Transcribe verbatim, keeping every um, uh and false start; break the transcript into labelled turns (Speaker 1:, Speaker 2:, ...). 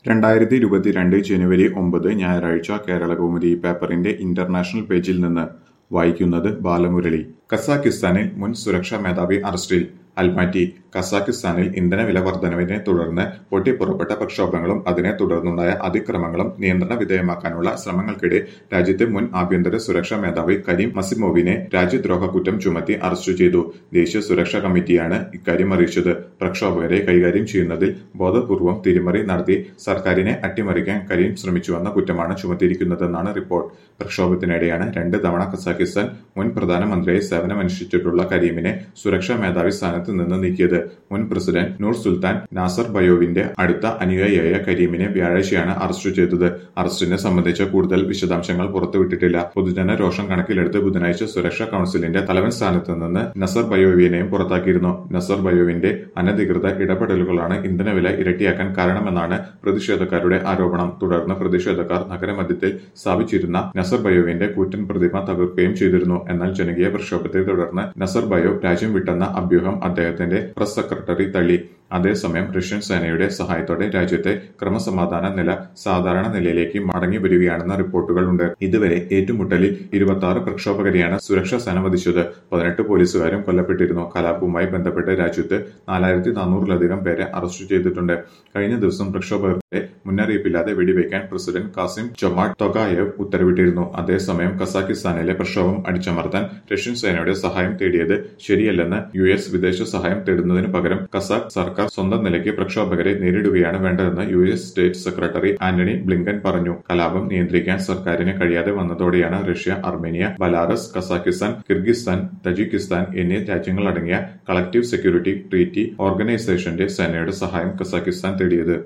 Speaker 1: രണ്ടായിരത്തി ഇരുപത്തിരണ്ട് ജനുവരി ഒമ്പത് ഞായറാഴ്ച കേരളകൗമുദി പേപ്പറിന്റെ ഇന്റർനാഷണൽ പേജിൽ നിന്ന് വായിക്കുന്നത് ബാലമുരളി. കസാഖിസ്ഥാനിൽ മുൻ സുരക്ഷാ മേധാവി അറസ്റ്റിൽ. അൽമാറ്റി. കസാഖിസ്ഥാനിൽ ഇന്ധനവില വർധനവിനെ തുടർന്ന് പൊട്ടിപ്പുറപ്പെട്ട പ്രക്ഷോഭങ്ങളും അതിനെ തുടർന്നുണ്ടായ അതിക്രമങ്ങളും നിയന്ത്രണ വിധേയമാക്കാനുള്ള ശ്രമങ്ങൾക്കിടെ രാജ്യത്തെ മുൻ ആഭ്യന്തര സുരക്ഷാ മേധാവി കരീം മസിമോവിനെ രാജ്യദ്രോഹ കുറ്റം ചുമത്തി അറസ്റ്റ് ചെയ്തു. ദേശീയ സുരക്ഷാ കമ്മിറ്റിയാണ് ഇക്കാര്യം അറിയിച്ചത്. പ്രക്ഷോഭകരെ കൈകാര്യം ചെയ്യുന്നതിൽ ബോധപൂർവം തിരിമറി നടത്തി സർക്കാരിനെ അട്ടിമറിക്കാൻ കരീം ശ്രമിച്ചുവെന്ന കുറ്റമാണ് ചുമത്തിയിരിക്കുന്നതെന്നാണ് റിപ്പോർട്ട്. പ്രക്ഷോഭത്തിനിടെയാണ് രണ്ട് തവണ കസാഖിസ്ഥാൻ മുൻ പ്രധാനമന്ത്രിയായി സേവനമനുഷ്ഠിച്ചിട്ടുള്ള കരീമിനെ സുരക്ഷാ മേധാവി സ്ഥാനത്ത് നിന്ന് നീക്കിയത്. മുൻ പ്രസിഡന്റ് നൂർ സുൽത്താൻ നാസർബയോവിന്റെ അടുത്ത അനുയായിയായ കരീമിനെ വ്യാഴാഴ്ചയാണ് അറസ്റ്റ് ചെയ്തത്. അറസ്റ്റിനെ സംബന്ധിച്ച കൂടുതൽ വിശദാംശങ്ങൾ പുറത്തുവിട്ടിട്ടില്ല. പൊതുജന രോഷം കണക്കിലെടുത്ത് ബുധനാഴ്ച സുരക്ഷാ കൌൺസിലിന്റെ തലവൻ സ്ഥാനത്ത് നിന്ന് നസർബയോവിനെയും പുറത്താക്കിയിരുന്നു. നസർബയോവിന്റെ അനധികൃത ഇടപെടലുകളാണ് ഇന്ധനവില ഇരട്ടിയാക്കാൻ കാരണമെന്നാണ് പ്രതിഷേധക്കാരുടെ ആരോപണം. തുടർന്ന് പ്രതിഷേധക്കാർ നഗരമധ്യത്തിൽ സ്ഥാപിച്ചിരുന്ന നസർബയോവിന്റെ കൂറ്റൻ പ്രതിമ തകർക്കുകയും ചെയ്തിരുന്നു. എന്നാൽ ജനകീയ പ്രക്ഷോഭത്തെ തുടർന്ന് നസർബയോവ് രാജ്യം വിട്ടെന്ന അഭ്യൂഹം അദ്ദേഹത്തിന്റെ പ്രസ് സെക്രട്ടറി തള്ളി. അതേസമയം റഷ്യൻ സേനയുടെ സഹായത്തോടെ രാജ്യത്തെ ക്രമസമാധാന നില സാധാരണ നിലയിലേക്ക് മടങ്ങി വരികയാണെന്ന റിപ്പോർട്ടുകളുണ്ട്. ഇതുവരെ ഏറ്റുമുട്ടലിൽ ഇരുപത്തി ആറ് പ്രക്ഷോഭകരെയാണ് സുരക്ഷാ സേന വധിച്ചത്. പതിനെട്ട് പോലീസുകാരും കൊല്ലപ്പെട്ടിരുന്നു. കലാപവുമായി ബന്ധപ്പെട്ട് രാജ്യത്ത് നാലായിരത്തി നാനൂറിലധികം പേരെ അറസ്റ്റ് ചെയ്തിട്ടുണ്ട്. കഴിഞ്ഞ ദിവസം പ്രക്ഷോഭകർക്ക് മുന്നറിയിപ്പില്ലാതെ വെടിവെക്കാൻ പ്രസിഡന്റ് കാസിം ജൊമാർട്ട് തൊകായേവ് ഉത്തരവിട്ടിരുന്നു. അതേസമയം കസാഖിസ്ഥാനിലെ പ്രക്ഷോഭം അടിച്ചമർത്താൻ റഷ്യൻ സേനയുടെ സഹായം തേടിയത് ശരിയല്ലെന്ന് യു എസ് വിദേശ സഹായം തേടുന്നതിനു പകരം കസാഖ് സർക്കാർ സ്വന്തം നിലയ്ക്ക് പ്രക്ഷോഭകരെ നേരിടുകയാണ് വേണ്ടതെന്ന് U S state secretary Antony Blinken പറഞ്ഞു. കലാപം നിയന്ത്രിക്കാൻ സർക്കാരിന് കഴിയാതെ വന്നതോടെയാണ് Russia, Armenia, Belarus, Kazakhstan, Kyrgyzstan, Tajikistan എന്നീ രാജ്യങ്ങളടങ്ങിയ കളക്ടീവ് സെക്യൂരിറ്റി ട്രീറ്റി ഓർഗനൈസേഷന്റെ സേനയുടെ സഹായം കസാഖിസ്ഥാൻ തേടിയത്.